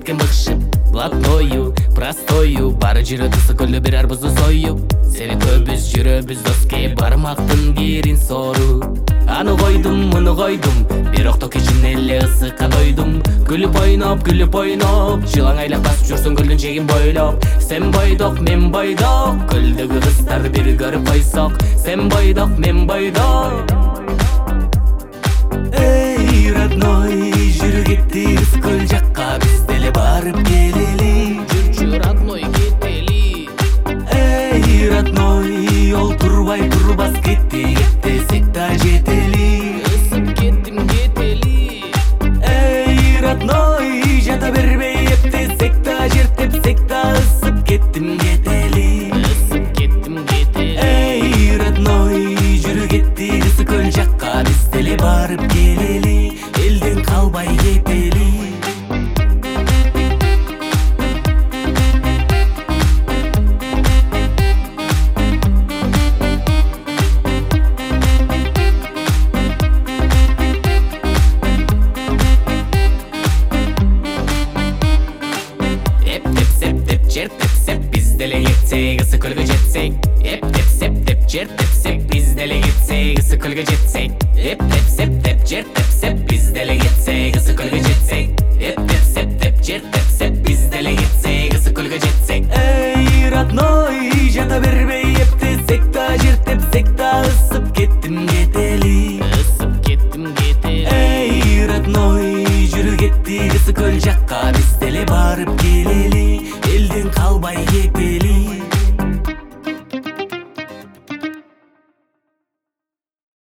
кеткен быкшып. Блатною, простою, бары жүрөт ысы көлдө бир арбузду союп. Серетөбүз, жүрөбүз доske, бармактын кирин сору. Аны койдум, муну койдум, бирок кечин эле ысыкка дойдум. Күлүп ойноп, жылаң айлак басып жүрсүң көлдүн чегин бойлоп. Сен бойдок, мен бойдок, көлдөгү кыздарды бир көрүп койсок. Сен бойдок, мен бойдок. Эй, родной, жүрү кеттиз көл жакка, биз деле барып келели. Жүрчү родной кетели. Эй, родной, ол турбай турбас кетти, кеттесек да жетели. Ысып кеттим кетели. Эй, родной, жата бербей эптесек да жертепсек да, ысып кеттим кетели. Ысып кеттим кетели. Эй, родной, жүрү кеттиз көл жакка, биз деле барып келели. Элден калбай кетели. Жер тепсеп, биз деле кетсек, ысы көлгө жетсек. Эп тепсеп деп, жер тепсек, биз деле кетсек, ысы көлгө жетсек. Эп тепсеп деп, жер тепсеп, биз деле кетсек, ысы көлгө жетсек. Эп тепсеп деп, жер тепсеп, биз деле кетсек, ысы көлгө жетсек. Эй, родной, жата бербей эптесек да, жер тепсек да, ысып кеттим кетели. Ысып кеттим кетели. Эй, родной, жүрү кеттик ысы көл жакка, биз деле барып келели. Элден калбай кетели.